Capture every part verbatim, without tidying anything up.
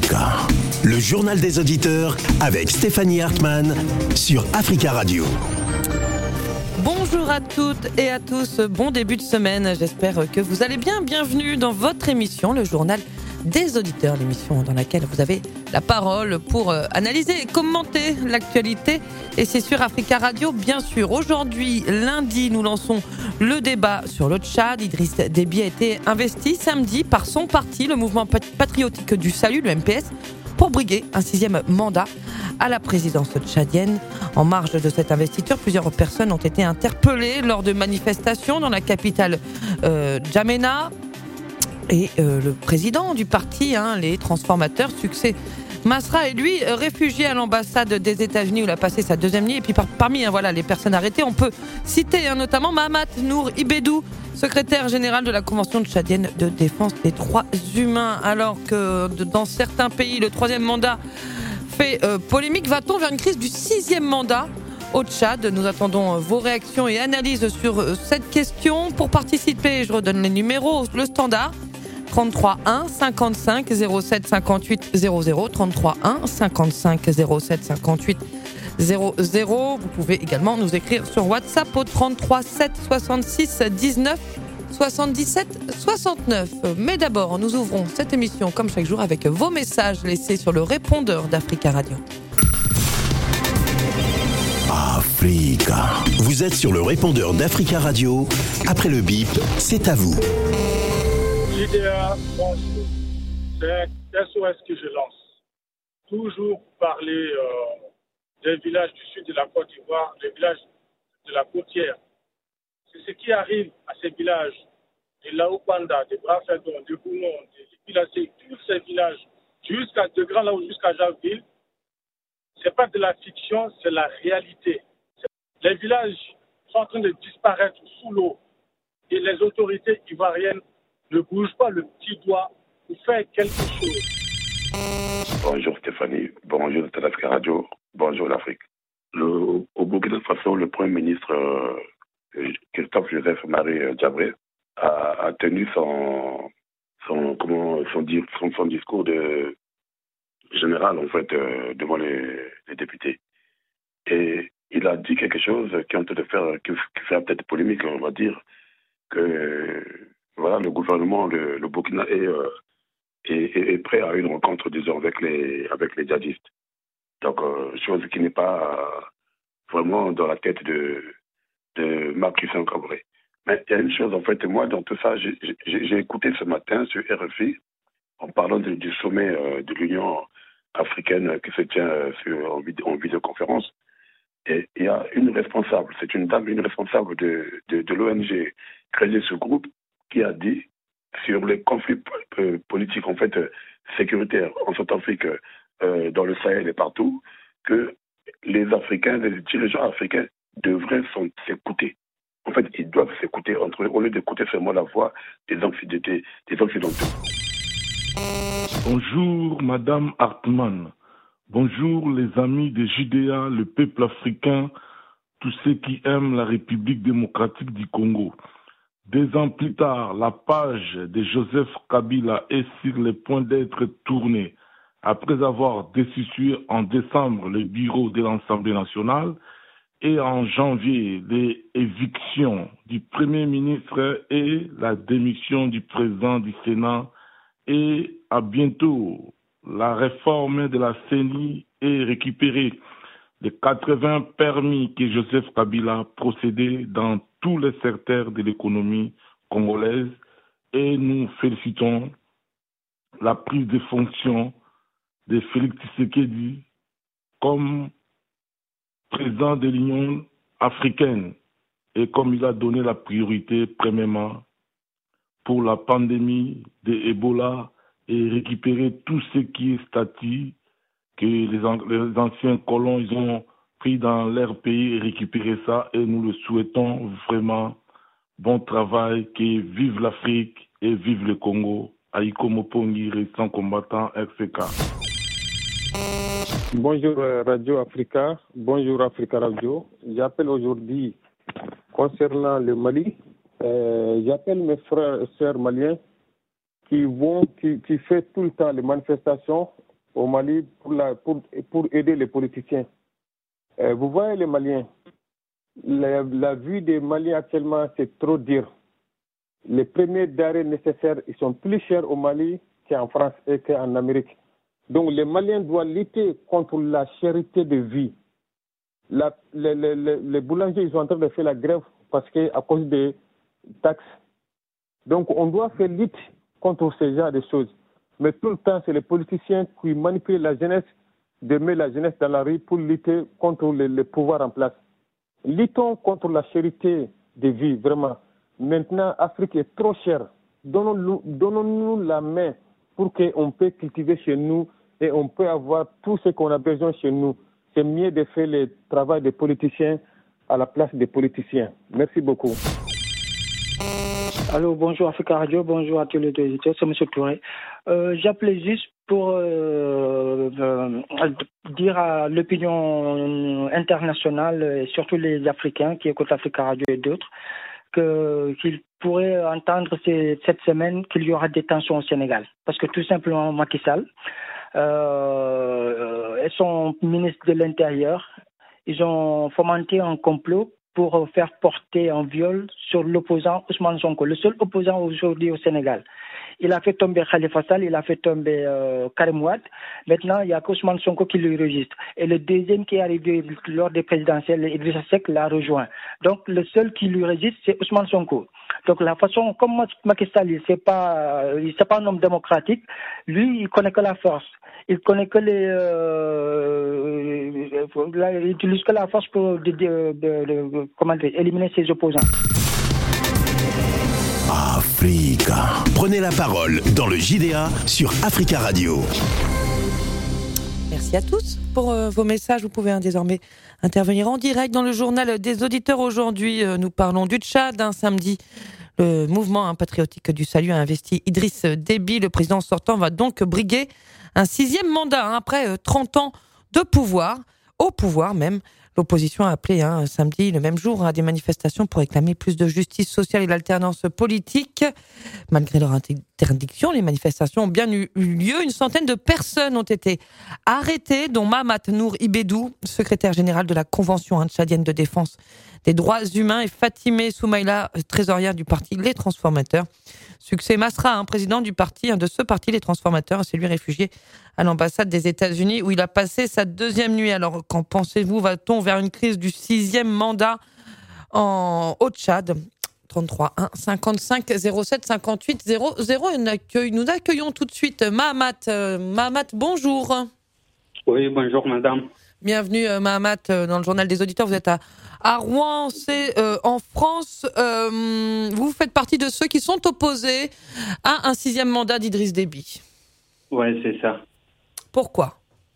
Africa, le journal des auditeurs avec Stéphanie Hartmann sur Africa Radio. Bonjour à toutes et à tous, bon début de semaine, j'espère que vous allez bien. Bienvenue dans votre émission, le journal des auditeurs, l'émission dans laquelle vous avez la parole pour analyser et commenter l'actualité. Et c'est sur Africa Radio, bien sûr. Aujourd'hui, lundi, nous lançons le débat sur le Tchad. Idriss Déby a été investi samedi par son parti, le mouvement patriotique du salut, le M P S, pour briguer un sixième mandat à la présidence tchadienne. En marge de cette investiture, plusieurs personnes ont été interpellées lors de manifestations dans la capitale euh, N'Djamena. Et euh, le président du parti, hein, les transformateurs, Succès Masra, est lui réfugié à l'ambassade des États-Unis où il a passé sa deuxième nuit. Et puis par, parmi hein, voilà, les personnes arrêtées, on peut citer hein, notamment Mahamat Nour Ibedou, secrétaire général de la Convention tchadienne de défense des droits humains. Alors que dans certains pays, le troisième mandat fait euh, polémique. Va-t-on vers une crise du sixième mandat au Tchad? Nous attendons vos réactions et analyses sur cette question. Pour participer, je redonne les numéros. Le standard trente-trois un cinquante-cinq zéro sept cinquante-huit zéro zéro, trente-trois un cinquante-cinq zéro sept cinquante-huit zéro zéro. Vous pouvez également nous écrire sur WhatsApp au trente-trois sept soixante-six dix-neuf soixante-dix-sept soixante-neuf. Mais d'abord, nous ouvrons cette émission comme chaque jour avec vos messages laissés sur le répondeur d'Africa Radio. Africa. Vous êtes sur le répondeur d'Africa Radio. Après le bip, c'est à vous. L'idéal, bonjour. C'est S O S que je lance. Toujours parler euh, des villages du sud de la Côte d'Ivoire, des villages de la côtière. C'est ce qui arrive à ces villages de Laopanda, de Brafedon, de Bounon, de Lipilacé, tous ces villages, jusqu'à de Grand Laou, jusqu'à Javille. C'est pas de la fiction, c'est la réalité. Les villages sont en train de disparaître sous l'eau et les autorités ivoiriennes ne bougent pas le petit doigt pour faire quelque chose. Bonjour Stéphanie, bonjour Africa Radio, bonjour l'Afrique. Le, au Burkina Faso, le Premier ministre euh, Christophe Joseph Marie Djabré a, a tenu son, son, comment, son, son, son discours de général en fait euh, devant les, les députés. Et il a dit quelque chose qui est en train de faire, qui, qui fait peut-être polémique, on va dire, que voilà, le gouvernement, le, le Burkina est, euh, est, est prêt à une rencontre, disons, avec les, avec les djihadistes. Donc, euh, chose qui n'est pas euh, vraiment dans la tête de, de Marc Christian Cabré. Mais il y a une chose, en fait, moi, dans tout ça, j'ai, j'ai, j'ai écouté ce matin sur R F I, en parlant de, du sommet euh, de l'Union africaine qui se tient euh, sur, en, vidéo, en vidéoconférence. Et il y a une responsable, c'est une dame, une responsable de, de, de l'O N G créée ce groupe, qui a dit sur les conflits politiques, en fait, sécuritaires en Centrafrique, euh, dans le Sahel et partout, que les Africains, les dirigeants africains devraient s'écouter. En fait, ils doivent s'écouter entre eux, au lieu d'écouter seulement la voix des Occidentaux. Des Occidentaux. Bonjour, Madame Hartmann. Bonjour, les amis de Judéa, le peuple africain, tous ceux qui aiment la République démocratique du Congo. Deux ans plus tard, la page de Joseph Kabila est sur le point d'être tournée. Après avoir destitué en décembre le bureau de l'Assemblée nationale et en janvier les évictions du Premier ministre et la démission du président du Sénat, et à bientôt la réforme de la C E N I est récupérée. Les quatre-vingts permis que Joseph Kabila procédait dans tous les secteurs de l'économie congolaise, et nous félicitons la prise de fonction de Félix Tshisekedi comme président de l'Union africaine et comme il a donné la priorité premièrement pour la pandémie de Ebola et récupérer tout ce qui est statut que les, les anciens colons ils ont pris dans leur pays et récupérer ça, et nous le souhaitons vraiment. Bon travail, que vive l'Afrique et vive le Congo. Aïko Mopongi, restant combattant R C K. Bonjour Radio Africa, bonjour Africa Radio. J'appelle aujourd'hui concernant le Mali. Euh, j'appelle mes frères et sœurs maliens qui vont, qui, qui font tout le temps les manifestations au Mali pour, la, pour, pour aider les politiciens. Euh, vous voyez les Maliens, la, la vie des Maliens actuellement, c'est trop dur. Les premiers denrées nécessaires, ils sont plus chers au Mali qu'en France et qu'en Amérique. Donc les Maliens doivent lutter contre la cherté de vie. La, les, les, les boulangers, ils sont en train de faire la grève parce que à cause des taxes. Donc on doit faire lutte contre ce genre de choses. Mais tout le temps, c'est les politiciens qui manipulent la jeunesse, de mettre la jeunesse dans la rue pour lutter contre le, le pouvoir en place. Luttons contre la cherté de vie, vraiment. Maintenant, l'Afrique est trop chère. Donnons-nous, donnons-nous la main pour qu'on puisse cultiver chez nous et on peut avoir tout ce qu'on a besoin chez nous. C'est mieux de faire le travail des politiciens à la place des politiciens. Merci beaucoup. Allô, bonjour Africa Radio, bonjour à tous les auditeurs, c'est M. Touré. Euh, j'appelais juste pour euh, euh, dire à l'opinion internationale, et surtout les Africains qui écoutent Africa Radio et d'autres, que, qu'ils pourraient entendre ces, cette semaine qu'il y aura des tensions au Sénégal. Parce que tout simplement, Macky Sall euh, et son ministre de l'Intérieur, ils ont fomenté un complot pour faire porter un viol sur l'opposant Ousmane Sonko, le seul opposant aujourd'hui au Sénégal. Il a fait tomber Khalifa Sall, il a fait tomber euh, Karim Wade. Maintenant, il n'y a qu'Ousmane Sonko qui le registre. Et le deuxième qui est arrivé lors des présidentielles, Idrissa Seck, l'a rejoint. Donc, le seul qui lui résiste, c'est Ousmane Sonko. Donc, la façon, comme Macky Sall, il n'est pas, pas un homme démocratique, lui, il connaît que la force. Il connaît que les, euh, il utilise que la force pour de, de, de, de, comment dire, éliminer ses opposants. Africa. Prenez la parole dans le J D A sur Africa Radio. Merci à tous pour euh, vos messages. Vous pouvez hein, désormais intervenir en direct dans le journal des auditeurs. Aujourd'hui, euh, nous parlons du Tchad. Un samedi, le mouvement hein, patriotique du salut a investi Idriss Déby. Le président sortant va donc briguer un sixième mandat hein, après trente ans de pouvoir, au pouvoir même. L'opposition a appelé hein, samedi, le même jour, à des manifestations pour réclamer plus de justice sociale et l'alternance politique. Malgré leur interdiction, les manifestations ont bien eu lieu. Une centaine de personnes ont été arrêtées, dont Mahamat Nour Ibedou, secrétaire général de la Convention hein, tchadienne de défense des droits humains, et Fatimé Soumaïla, trésorière du parti Les Transformateurs. Succès Masra, hein, président du parti, hein, de ce parti Les Transformateurs, c'est lui réfugié à l'ambassade des États-Unis où il a passé sa deuxième nuit. Alors, qu'en pensez-vous? Va-t-on vers une crise du sixième mandat en au Tchad? trente-trois un cinquante-cinq zéro sept cinquante-huit zéro zéro. Nous accueillons tout de suite Mahamat. Euh, Mahamat, bonjour. Oui, bonjour madame. Bienvenue euh, Mahamat euh, dans le journal des auditeurs. Vous êtes à, à Rouen, c'est euh, en France. Euh, vous faites partie de ceux qui sont opposés à un sixième mandat d'Idriss Déby. Oui, c'est ça. Pourquoi?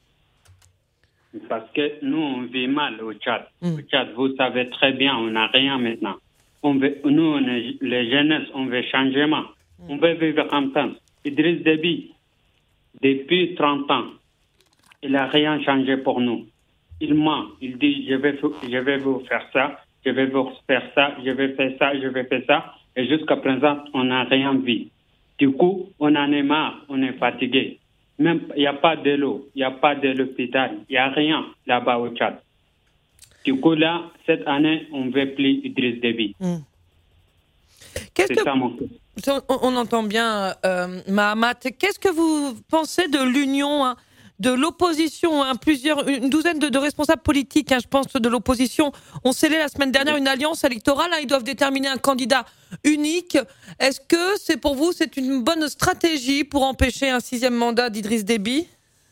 Parce que nous, on vit mal au Tchad. Mm. Au Tchad, vous savez très bien, on n'a rien maintenant. On veut, nous, on est, les jeunesses, on veut changement. Mm. On veut vivre en paix. Idriss Déby, depuis trente ans, il n'a rien changé pour nous. Il ment. Il dit, je vais, je vais vous faire ça, je vais vous faire ça, je vais faire ça, je vais faire ça. Et jusqu'à présent, on n'a rien vu. Du coup, on en est marre, on est fatigué. Même, il n'y a pas de l'eau, il n'y a pas de l'hôpital, il n'y a rien là-bas au Tchad. Du coup, là, cette année, on ne veut plus Idriss Déby. Mmh. Qu'est-ce C'est que... ça, mon... on, on entend bien, euh, Mahamat. Qu'est-ce que vous pensez de l'union hein, de l'opposition, hein, plusieurs, une douzaine de, de responsables politiques, hein, je pense, de l'opposition, ont scellé la semaine dernière une alliance électorale. Hein, ils doivent déterminer un candidat unique. Est-ce que c'est pour vous, c'est une bonne stratégie pour empêcher un sixième mandat d'Idriss Déby?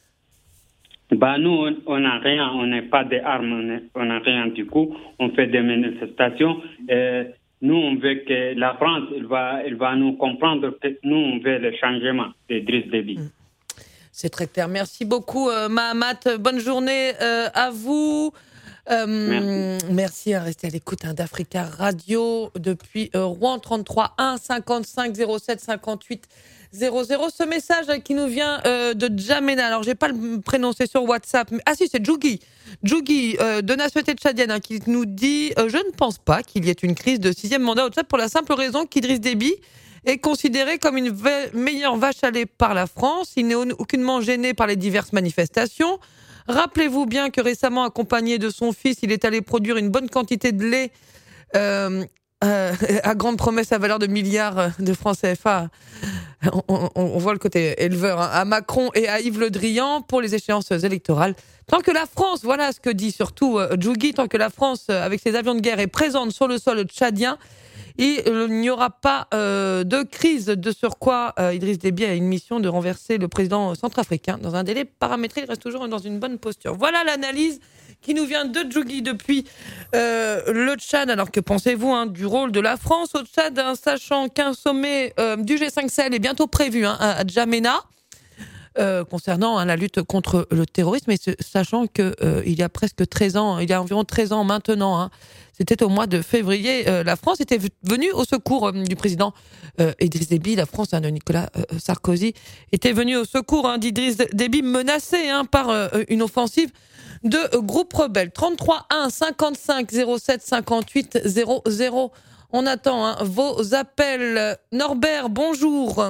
Bah nous, on n'a rien, on n'a pas d'armes, on n'a rien du coup. On fait des manifestations. Et nous, on veut que la France, elle va, elle va nous comprendre que nous, on veut le changement d'Idriss Déby. Mmh. C'est très clair. Merci beaucoup, euh, Mahamat. Bonne journée euh, à vous. Euh, merci. Merci à rester à l'écoute hein, d'Africa Radio depuis euh, Rouen. Trente-trois un cinquante-cinq zéro sept cinquante-huit zéro zéro. Ce message qui nous vient euh, de Djamena. Alors, j'ai pas le prénom, c'est sur WhatsApp. Mais, ah si, c'est Djougui. Djougui euh, de nationalité tchadienne hein, qui nous dit euh, « Je ne pense pas qu'il y ait une crise de sixième mandat au Tchad pour la simple raison qu'Idriss Déby est considéré comme une ve- meilleure vache à lait par la France. Il n'est aucunement gêné par les diverses manifestations. Rappelez-vous bien que récemment, accompagné de son fils, il est allé produire une bonne quantité de lait euh, euh, à grande promesse à valeur de milliards de francs C F A. On, on, on voit le côté éleveur hein, à Macron et à Yves Le Drian pour les échéances électorales. Tant que la France, voilà ce que dit surtout euh, Djougui, tant que la France, euh, avec ses avions de guerre, est présente sur le sol tchadien, il n'y aura pas euh, de crise. De surcroît, euh, Idriss Déby a une mission de renverser le président centrafricain dans un délai paramétré. Il reste toujours dans une bonne posture. Voilà l'analyse qui nous vient de Djougui depuis euh, le Tchad. Alors que pensez-vous hein, du rôle de la France au Tchad, hein, sachant qu'un sommet euh, du G cinq Sahel est bientôt prévu hein, à Djamena euh, concernant hein, la lutte contre le terrorisme, et ce, sachant que euh, il y a presque treize ans, il y a environ treize ans maintenant, hein, c'était au mois de février, euh, la France était venue au secours euh, du président euh, Idriss Déby, la France hein, de Nicolas euh, Sarkozy était venue au secours hein, d'Idriss Déby menacé hein, par euh, une offensive de euh, groupes rebelles. trente-trois un cinquante-cinq zéro sept cinquante-huit zéro zéro. On attend hein, vos appels. Norbert, bonjour.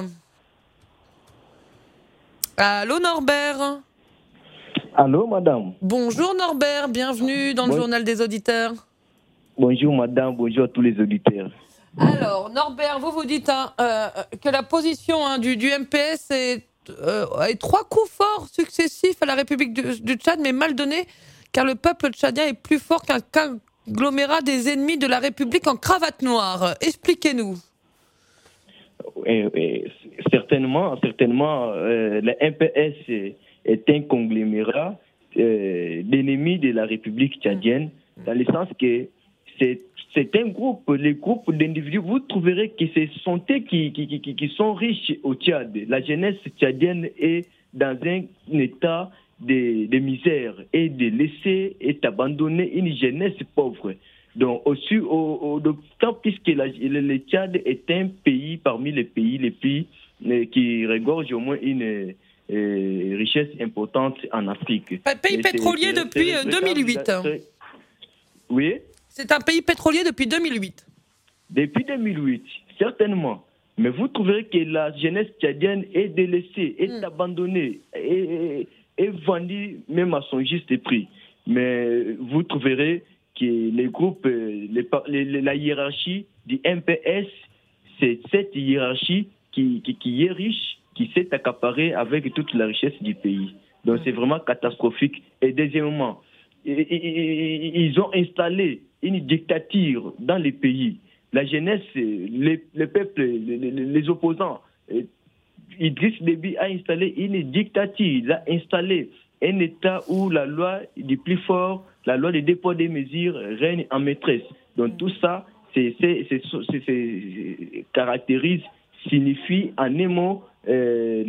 Allô Norbert. Allô madame. Bonjour Norbert, bienvenue dans le bon... journal des auditeurs. Bonjour madame, bonjour à tous les auditeurs. Alors Norbert, vous vous dites hein, euh, que la position hein, du, du M P S est, euh, est trois coups forts successifs à la République du, du Tchad, mais mal donnés, car le peuple tchadien est plus fort qu'un conglomérat des ennemis de la République en cravate noire. Expliquez-nous. Et, et, certainement, certainement, euh, le M P S est un conglomérat euh, d'ennemis de la République tchadienne, mmh. dans le sens que c'est, c'est un groupe, les groupes d'individus, vous trouverez que ce sont eux qui, qui, qui, qui sont riches au Tchad. La jeunesse tchadienne est dans un état de, de misère et de laisser et abandonner une jeunesse pauvre. Donc, aussi, au, au, tant puisque la, le, le Tchad est un pays parmi les pays les plus euh, qui regorge au moins une euh, richesse importante en Afrique. Un pays et pétrolier c'est, depuis c'est, deux mille huit. C'est, oui. C'est un pays pétrolier depuis deux mille huit. Depuis deux mille huit, certainement. Mais vous trouverez que la jeunesse tchadienne est délaissée, est mmh. abandonnée, est, est vendue même à son juste prix. Mais vous trouverez que les groupes, les, les, la hiérarchie du M P S, c'est cette hiérarchie qui, qui, qui est riche, qui s'est accaparée avec toute la richesse du pays. Donc c'est vraiment catastrophique. Et deuxièmement, ils ont installé une dictature dans les pays. La jeunesse, les, les peuples, les, les opposants, Idriss Déby a installé une dictature. Il a installé un État où la loi du plus fort, la loi des dépôts des mesures règne en maîtresse. Donc tout ça, c'est, c'est, c'est, c'est, c'est caractérise, signifie en un mot euh,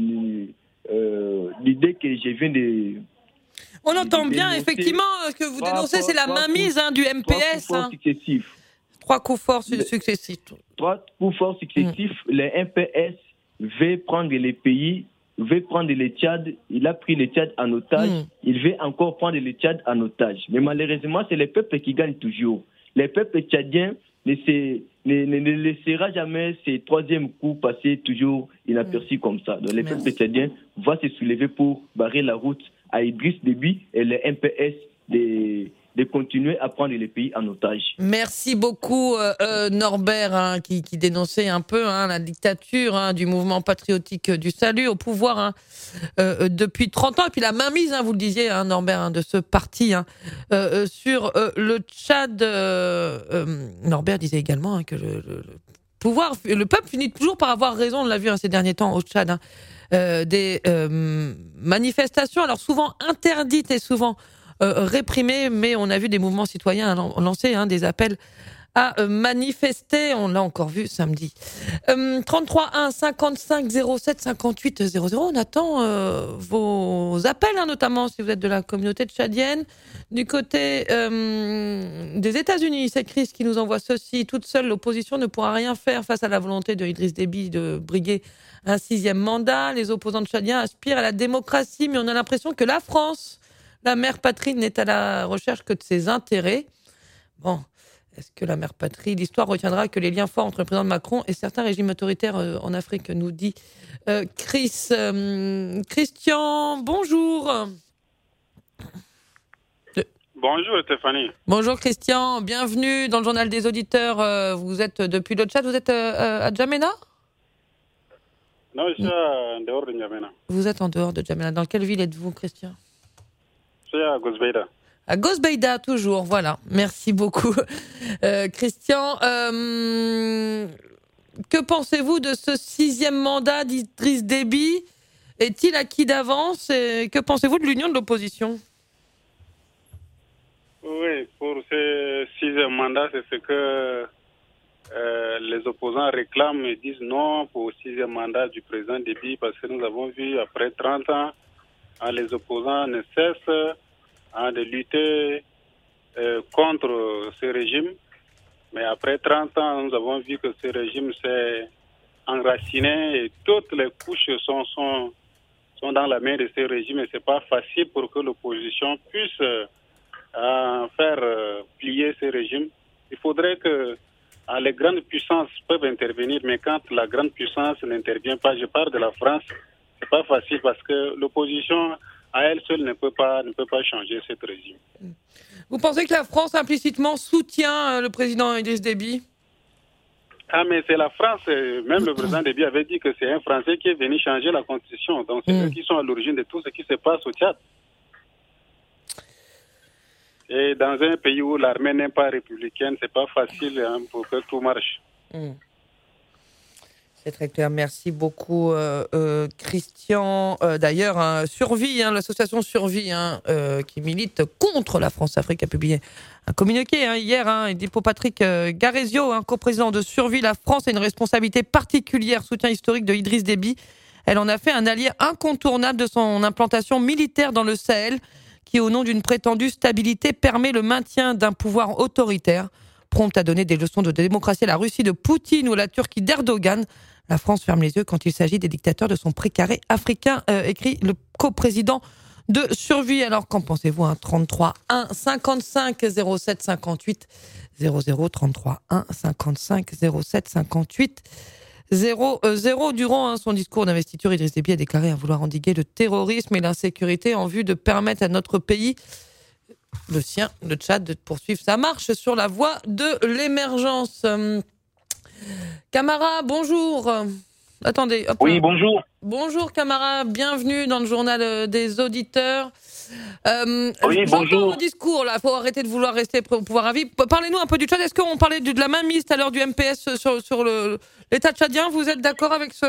euh, l'idée que je viens de... On entend bien, effectivement, ce que vous dénoncez, c'est la mainmise hein, du M P S. Trois coups forts successifs. Trois coups forts successifs. Trois coups forts successifs. Mmh. Le M P S veut prendre les pays, veut prendre le Tchad. Il a pris le Tchad en otage. Mmh. Il veut encore prendre le Tchad en otage. Mais malheureusement, c'est le peuple qui gagne toujours. Le peuple tchadien ne, se, ne, ne, ne laissera jamais ces troisième coups passer toujours inaperçus mmh. comme ça. Donc le Merci. peuple tchadien va se soulever pour barrer la route à Idriss Déby et le M P S de, de continuer à prendre les pays en otage. Merci beaucoup euh, Norbert hein, qui, qui dénonçait un peu hein, la dictature hein, du mouvement patriotique du salut au pouvoir hein, euh, depuis trente ans et puis la mainmise, hein, vous le disiez hein, Norbert, hein, de ce parti hein, euh, sur euh, le Tchad. Euh, euh, Norbert disait également hein, que le, le, le pouvoir, le peuple finit toujours par avoir raison, on l'a vu hein, ces derniers temps au Tchad. Hein. Euh, des euh, manifestations, alors souvent interdites et souvent euh, réprimées, mais on a vu des mouvements citoyens lancer hein, des appels à euh, manifester. On l'a encore vu samedi. Euh, trente-trois un cinquante-cinq zéro sept cinquante-huit zéro zéro. On attend euh, vos appels, hein, notamment si vous êtes de la communauté tchadienne. Du côté euh, des États-Unis, c'est Chris qui nous envoie ceci. Toute seule, l'opposition ne pourra rien faire face à la volonté de Idriss Déby de briguer un sixième mandat. Les opposants tchadiens aspirent à la démocratie, mais on a l'impression que la France, la mère patrie, n'est à la recherche que de ses intérêts. Bon, Est-ce que la mère patrie, l'histoire retiendra que les liens forts entre le président Macron et certains régimes autoritaires euh, en Afrique, nous dit euh, Chris. Euh, Christian, bonjour. De... Bonjour Stéphanie. Bonjour Christian, bienvenue dans le journal des auditeurs. Euh, vous êtes depuis le Tchad, vous êtes euh, à N'Djamena ? Non, je suis en dehors de N'Djamena. Vous êtes en dehors de N'Djamena. Dans quelle ville êtes-vous, Christian ? Je suis à Gosbeida. À Gosbeida, toujours, voilà. Merci beaucoup. Euh, Christian, euh, que pensez-vous de ce sixième mandat d'Idriss Déby ? Est-il acquis d'avance ? Et que pensez-vous de l'union de l'opposition ? Oui, pour ce sixième mandat, c'est ce que euh, les opposants réclament et disent non pour le sixième mandat du président Déby, parce que nous avons vu, après trente ans, hein, les opposants ne cessent hein, de lutter euh, contre ce régime. Mais après trente ans, nous avons vu que ce régime s'est enraciné et toutes les couches sont, sont, sont dans la main de ce régime et ce n'est pas facile pour que l'opposition puisse euh, faire euh, plier ce régime. Il faudrait que euh, les grandes puissances peuvent intervenir, mais quand la grande puissance n'intervient pas, je parle de la France, ce n'est pas facile parce que l'opposition à elle seule ne peut pas, ne peut pas changer ce régime. Vous pensez que la France implicitement soutient le président Idriss Déby ? Ah, mais c'est la France, même le président Déby avait dit que c'est un Français qui est venu changer la Constitution. Donc, c'est mmh. eux qui sont à l'origine de tout ce qui se passe au Tchad. Et dans un pays où l'armée n'est pas républicaine, c'est pas facile hein, pour que tout marche. Mmh. C'est très clair. Merci beaucoup, euh, euh, Christian. Euh, d'ailleurs, hein, Survie, hein, l'association Survie, hein, euh, qui milite contre la France-Afrique, a publié un communiqué hein, hier. Hein, il dit pour Patrick euh, Garésio, hein, coprésident de Survie, la France a une responsabilité particulière, soutien historique de Idriss Déby. Elle en a fait un allié incontournable de son implantation militaire dans le Sahel, qui, au nom d'une prétendue stabilité, permet le maintien d'un pouvoir autoritaire, prompte à donner des leçons de démocratie à la Russie de Poutine ou à la Turquie d'Erdogan. La France ferme les yeux quand il s'agit des dictateurs de son précaré africain, euh, écrit le coprésident de Survie. Alors, qu'en pensez-vous hein, trente-trois un cinquante-cinq zéro sept cinquante-huit zéro zéro trente-trois un cinquante-cinq zéro sept cinquante-huit zéro zéro. Durant hein, son discours d'investiture, Idriss Déby a déclaré à vouloir endiguer le terrorisme et l'insécurité en vue de permettre à notre pays, le sien, le Tchad, de poursuivre sa marche sur la voie de l'émergence. Hum, Camara, bonjour. Attendez. Hop, oui, bonjour. Bonjour Camara, bienvenue dans le journal des auditeurs. Euh, oui, bonjour. Vos discours, là, il faut arrêter de vouloir rester au pouvoir à vie. Parlez-nous un peu du Tchad. Est-ce qu'on parlait de, de la mainmise tout à l'heure du M P S sur, sur le, l'État tchadien ? Vous êtes d'accord avec cela ?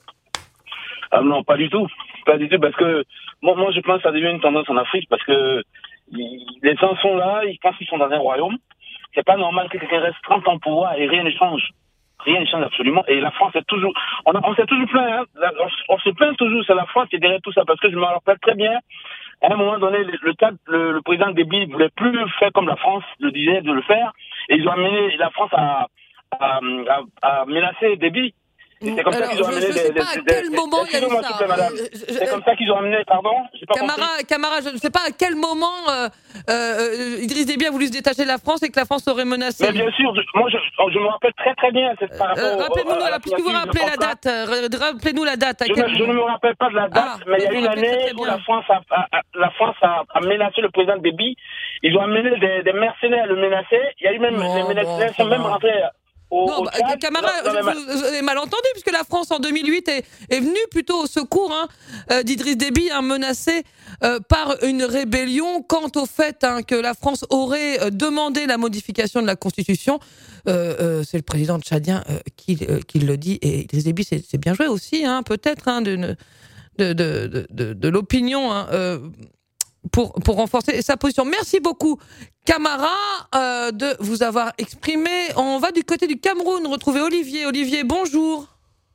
Ah non, pas du tout. Pas du tout, parce que moi, moi je pense que ça devient une tendance en Afrique, parce que les gens sont là, ils pensent qu'ils sont dans un royaume. C'est pas normal que quelqu'un reste trente ans au pouvoir et rien ne change. Rien ne change absolument. Et la France est toujours... On, a, on s'est toujours plaint, hein. On, on se plaint toujours, c'est la France qui est derrière tout ça. Parce que je me rappelle très bien, à un moment donné, le, le, le, le président Déby ne voulait plus faire comme la France le disait de le faire. Et ils ont amené la France à, à, à, à menacer Déby. C'est comme, ça qu'ils ont amené des, des, à quel des, moment il y a eu ça. Madame. C'est comme ça qu'ils ont amené, pardon, j'ai pas Camara, compris. Camara, je ne sais pas à quel moment euh, euh, Idriss Déby a voulu se détacher de la France et que la France aurait menacé. Mais bien sûr, je, moi je, je me rappelle très très bien. C'est par rapport euh, rappelez-nous, au, à la puisque vous rappelez la date, euh, rappelez-nous la date. À je, quel ne, je ne me rappelle pas de la date, ah, mais il y a une année très, très où la France a, a, a, la France a, a menacé le président Déby. Ils ont amené des, des mercenaires à le menacer. Il y a eu même non, les mercenaires bon, sont même rentrés. Au, non, au bah, Tchad, Camara, non, non, vous, vous avez mal entendu, puisque la France en deux mille huit est, est venue plutôt au secours hein, euh, d'Idriss Déby, hein, menacé euh, par une rébellion. Quant au fait hein, que la France aurait euh, demandé la modification de la Constitution, euh, euh, c'est le président tchadien euh, qui, euh, qui le dit, et Idriss Déby c'est, c'est bien joué aussi, hein, peut-être, hein, de, de, de, de, de, de l'opinion. Hein, euh, Pour, pour renforcer sa position. Merci beaucoup, Camara, euh, de vous avoir exprimé. On va du côté du Cameroun retrouver Olivier. Olivier, bonjour.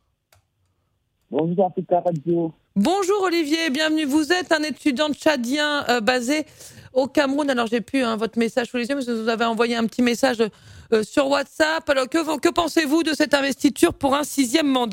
Bonjour, Africa Radio. Bonjour, Olivier, bienvenue. Vous êtes un étudiant tchadien euh, basé au Cameroun. Alors, j'ai plus hein, votre message sous les yeux, mais vous avez envoyé un petit message euh, sur WhatsApp. Alors, que, que pensez-vous de cette investiture pour un sixième mandat ?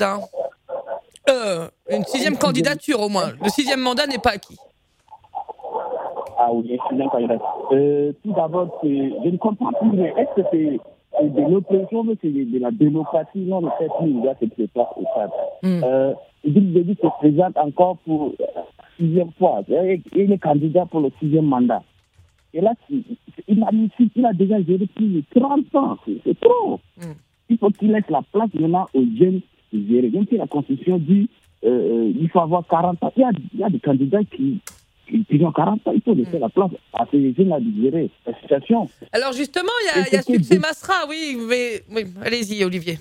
euh, Une sixième candidature, au moins. Le sixième mandat n'est pas acquis. à Olivier Kaïré. Euh, tout d'abord, je ne comprends plus, mais est-ce que c'est, c'est de l'oppression, mais c'est de, de la démocratie? Non, le fait qu'il y a cette place au Tchad. Mm. Euh, Idriss Déby se présente encore pour la sixième fois. Il est candidat pour le sixième mandat. Et là, c'est inadmissible. Il a déjà géré plus de trente ans. C'est, c'est trop. Mm. Il faut qu'il laisse la place maintenant aux jeunes de gérer. Même si la Constitution dit euh, il faut avoir quarante ans. Il y a, il y a des candidats qui, qui, qui ont quarante ans. Il faut laisser mm. la place à ces jeunes-là de gérer la situation. Alors justement, il y a, il y a Succès Masra, oui, mais oui, allez-y, Olivier.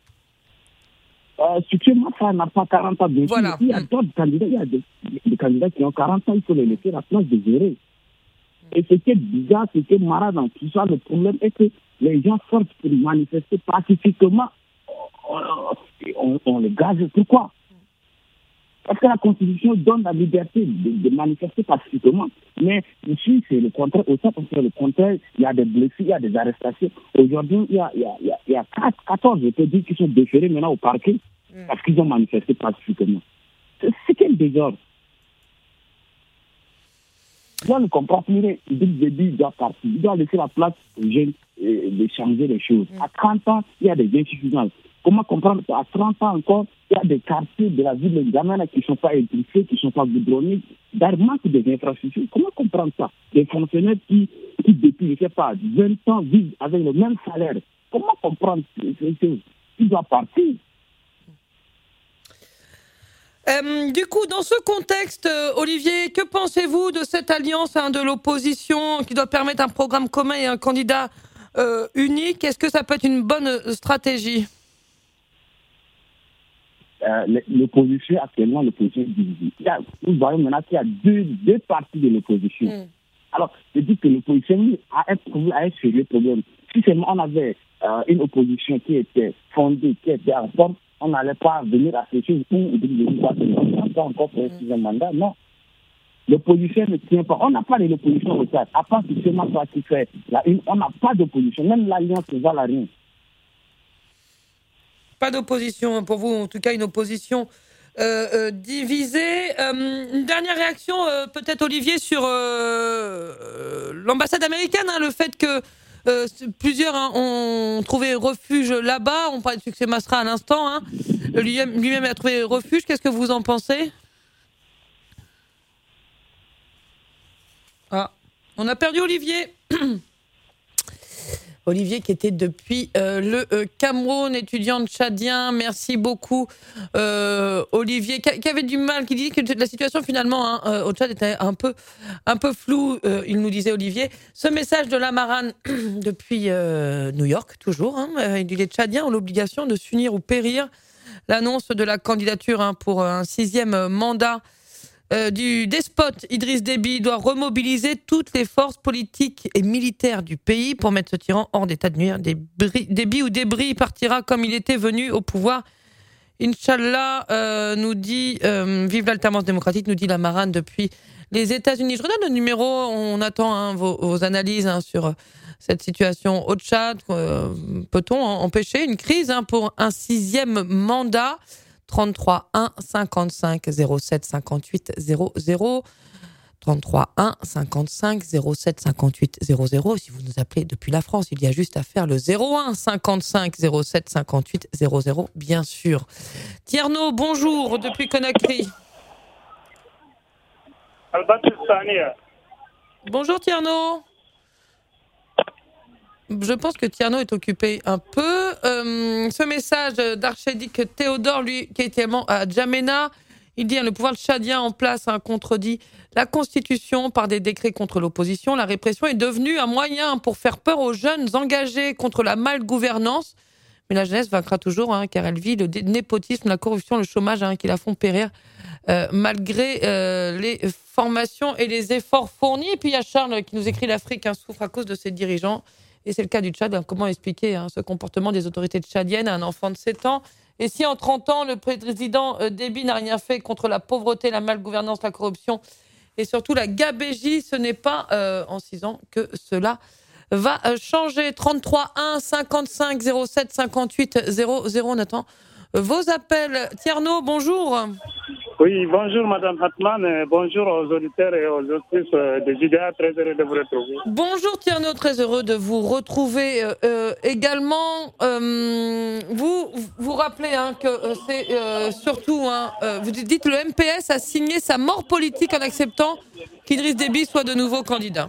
Euh, Succès Masra n'a pas quarante ans. Bien voilà. sûr. Il y a d'autres candidats, il y a des, des candidats qui ont quarante ans. Il faut les laisser la place de gérer. Et ce qui est bizarre, c'est que Mara, dans tout ça, le problème est que les gens sortent pour manifester pacifiquement. On, on les gaze. Pourquoi? Parce que la Constitution donne la liberté de, de manifester pacifiquement. Mais ici, c'est le contraire. Au sein, parce que le contraire, il y a des blessés, il y a des arrestations. Aujourd'hui, il y a, il y a, il y a, il y a quatorze, je peux dire, qui sont déférés maintenant au parquet parce qu'ils ont manifesté pacifiquement. C'est, c'est quel désordre? Moi, je ne comprends plus. Idriss Déby doit partir. Il doit laisser la place aux jeunes euh, de changer les choses. Mm. À trente ans, il y a des insuffisances. Comment comprendre qu'à trente ans encore, il y a des quartiers de la ville de Gamana qui ne sont pas électrifiés, qui ne sont pas goudronnés, il manque des infrastructures. Comment comprendre ça? Des fonctionnaires qui, qui depuis, je ne sais pas, vingt ans vivent avec le même salaire. Comment comprendre ces choses? Il doit partir. Euh, du coup, dans ce contexte, euh, Olivier, que pensez-vous de cette alliance hein, de l'opposition qui doit permettre un programme commun et un candidat euh, unique? Est-ce que ça peut être une bonne stratégie? euh, L'opposition, actuellement, l'opposition est divisée. Il y a, nous voyons maintenant qu'il y a deux, deux parties de l'opposition. Mm. Alors, je dis que l'opposition a un, a un sérieux problème. Si seulement on avait euh, une opposition qui était fondée, qui était en forme, on n'allait pas venir à ces choses où on ne pas encore pour un sixième mandat. Non. L'opposition ne tient pas. On n'a pas de l'opposition au Tchad. À part si seulement toi qui fais la une, on n'a pas d'opposition. Même l'alliance ne va la rien. Pas d'opposition pour vous, en tout cas une opposition euh, euh, divisée. Euh, une dernière réaction, euh, peut-être Olivier, sur euh, euh, l'ambassade américaine, hein, le fait que Euh, plusieurs hein, ont trouvé refuge là-bas. On parlait de Succès Masra à l'instant. Hein. Lui-même, lui-même a trouvé refuge. Qu'est-ce que vous en pensez? Ah, on a perdu Olivier. Olivier qui était depuis euh, le euh, Cameroun, étudiant tchadien. Merci beaucoup, euh, Olivier, qui, qui avait du mal, qui disait que la situation finalement hein, euh, au Tchad était un peu, un peu floue. Euh, il nous disait, Olivier, ce message de Lamarane depuis euh, New York, toujours. Hein, euh, il dit les Tchadiens ont l'obligation de s'unir ou périr. L'annonce de la candidature hein, pour un sixième mandat Euh, du despote Idriss Déby doit remobiliser toutes les forces politiques et militaires du pays pour mettre ce tyran hors d'état de nuire. Déby ou Débris partira comme il était venu au pouvoir. Inch'Allah, euh, nous dit, euh, vive l'alternance démocratique, nous dit Lamarane depuis les États-Unis. Je redonne le numéro, on attend hein, vos, vos analyses hein, sur cette situation au Tchad. Euh, peut-on empêcher une crise hein, pour un sixième mandat? trente-trois un cinquante-cinq zéro sept cinquante-huit zéro zéro trente-trois un cinquante-cinq zéro sept cinquante-huit zéro zéro. Si vous nous appelez depuis la France, il y a juste à faire le zéro un cinquante-cinq zéro sept cinquante-huit zéro zéro, bien sûr. Tierno, bonjour, depuis Conakry. Bonjour Tierno. Je pense que Tierno est occupé un peu. Euh, ce message d'Archédic Théodore, lui, qui est également à Djamena, il dit hein, le pouvoir tchadien en place hein, contredit la Constitution par des décrets contre l'opposition. La répression est devenue un moyen pour faire peur aux jeunes engagés contre la malgouvernance. Mais la jeunesse vaincra toujours, hein, car elle vit le népotisme, la corruption, le chômage hein, qui la font périr euh, malgré euh, les formations et les efforts fournis. Et puis il y a Charles qui nous écrit l'Afrique hein, souffre à cause de ses dirigeants. Et c'est le cas du Tchad. Comment expliquer hein, ce comportement des autorités tchadiennes à un enfant de sept ans? Et si en trente ans, le président Déby n'a rien fait contre la pauvreté, la malgouvernance, la corruption et surtout la gabégie, ce n'est pas euh, en six ans que cela va changer. trente-trois un cinquante-cinq zéro sept cinquante-huit zéro zéro. On attend vos appels. Tierno, bonjour. Oui, bonjour Madame Hartmann, et bonjour aux auditeurs et aux auditrices de J D A, très heureux de vous retrouver. Bonjour Tierno, très heureux de vous retrouver euh, euh, également. Euh, vous vous rappelez hein, que euh, c'est euh, surtout, hein, euh, vous dites le M P S a signé sa mort politique en acceptant qu'Idriss Déby soit de nouveau candidat.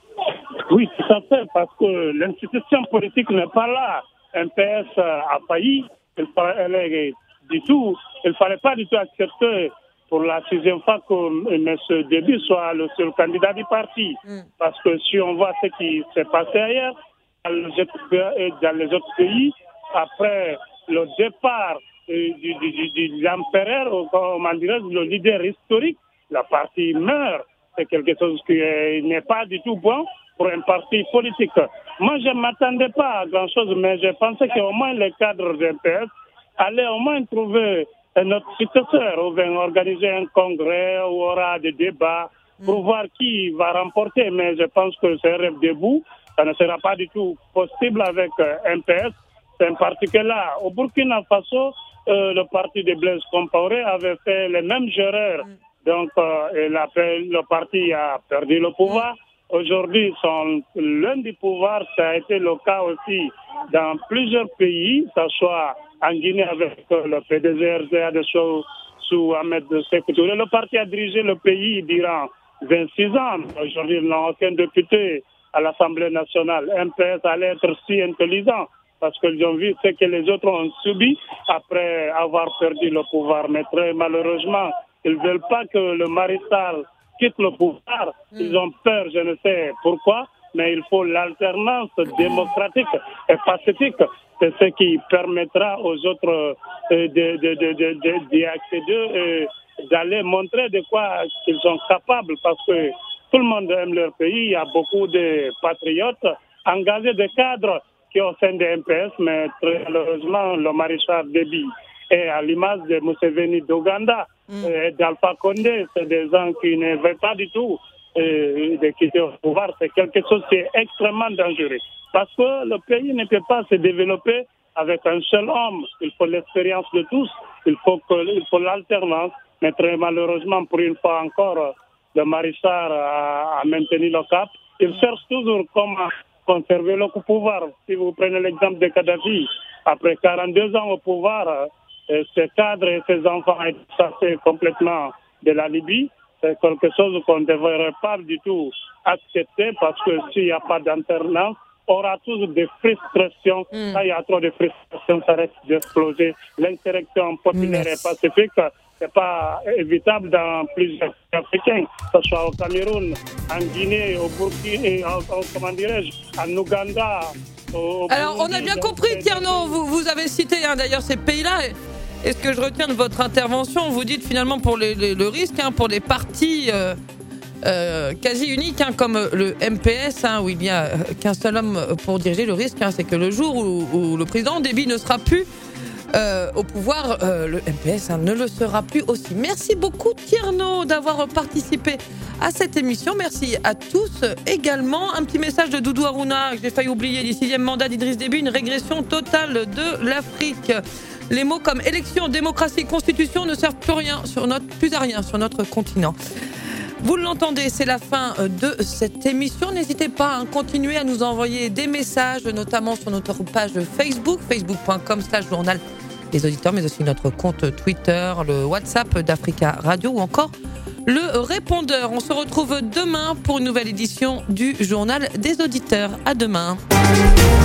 Oui, tout à fait, parce que l'institution politique n'est pas là. M P S a failli, elle, elle est du tout, il ne fallait pas du tout accepter pour la sixième fois que M. Déby soit le seul candidat du parti. Mm. Parce que si on voit ce qui s'est passé ailleurs, dans les autres, dans les autres pays, après le départ du, du, du, du, de l'empereur, ou comment dirais-je, le leader historique, la partie meurt. C'est quelque chose qui n'est pas du tout bon pour un parti politique. Moi, je ne m'attendais pas à grand-chose, mais je pensais qu'au moins les cadres de M P S allaient au moins trouver notre successeur, ou bien organiser un congrès où il y aura des débats pour voir qui va remporter. Mais je pense que c'est un rêve debout. Ça ne sera pas du tout possible avec M P S. C'est un parti que là, au Burkina Faso, euh, le parti de Blaise Compaoré avait fait les mêmes erreurs. Donc, euh, et la, le parti a perdu le pouvoir. Aujourd'hui, ils sont l'un du pouvoir. Ça a été le cas aussi dans plusieurs pays, que ce soit en Guinée avec le P D G R C A de sous, sous Ahmed Sékou Touré. Le parti a dirigé le pays durant vingt-six ans. Aujourd'hui, ils n'ont aucun député à l'Assemblée nationale. M P S allait être si intelligent parce qu'ils ont vu ce que les autres ont subi après avoir perdu le pouvoir. Mais très malheureusement, ils ne veulent pas que le maréchal quitte le pouvoir. Ils ont peur, je ne sais pourquoi, mais il faut l'alternance démocratique et pacifique. C'est ce qui permettra aux autres euh, de, de, de, de, d'y accéder et d'aller montrer de quoi ils sont capables, parce que tout le monde aime leur pays. Il y a beaucoup de patriotes engagés, des cadres qui sont au sein de M P S, mais très malheureusement, le maréchal Déby et à l'image de Museveni d'Ouganda mm. et d'Alpha Condé, c'est des gens qui ne veulent pas du tout euh, de quitter le pouvoir. C'est quelque chose qui est extrêmement dangereux. Parce que le pays ne peut pas se développer avec un seul homme. Il faut l'expérience de tous, il faut, que, il faut l'alternance. Mais très malheureusement, pour une fois encore, le maréchal a, a maintenu le cap. Il cherche toujours comment conserver le pouvoir. Si vous prenez l'exemple de Kadhafi, après quarante-deux ans au pouvoir, ses cadres et ses enfants ont été chassés complètement de la Libye. C'est quelque chose qu'on ne devrait pas du tout accepter, parce que s'il n'y a pas d'alternance, on aura toujours des frustrations. Mm. Là, il y a trop de frustrations, ça risque d'exploser. L'insurrection populaire Merci. et pacifique, ce n'est pas évitable dans plusieurs pays africains, que ce soit au Cameroun, en Guinée, au Burkina, en, en, comment dirais-je, en Ouganda. Au Alors, Burundi, on a bien compris, Tierno, vous, vous avez cité hein, d'ailleurs ces pays-là. Et ce que je retiens de votre intervention, vous dites finalement pour les, les, le risque, hein, pour les partis euh, euh, quasi uniques, hein, comme le M P S, hein, où il n'y a qu'un seul homme pour diriger, le risque, hein, c'est que le jour où, où le président Déby ne sera plus euh, au pouvoir, euh, le M P S hein, ne le sera plus aussi. Merci beaucoup Tierno d'avoir participé à cette émission. Merci à tous également. Un petit message de Doudou Harouna, que j'ai failli oublier, du sixième mandat d'Idriss Déby, une régression totale de l'Afrique. Les mots comme élection, démocratie, constitution ne servent plus, rien sur notre, plus à rien sur notre continent. Vous l'entendez, c'est la fin de cette émission. N'hésitez pas à continuer à nous envoyer des messages, notamment sur notre page Facebook, facebook point com slash journal des auditeurs, mais aussi notre compte Twitter, le WhatsApp d'Africa Radio ou encore le répondeur. On se retrouve demain pour une nouvelle édition du journal des auditeurs. À demain.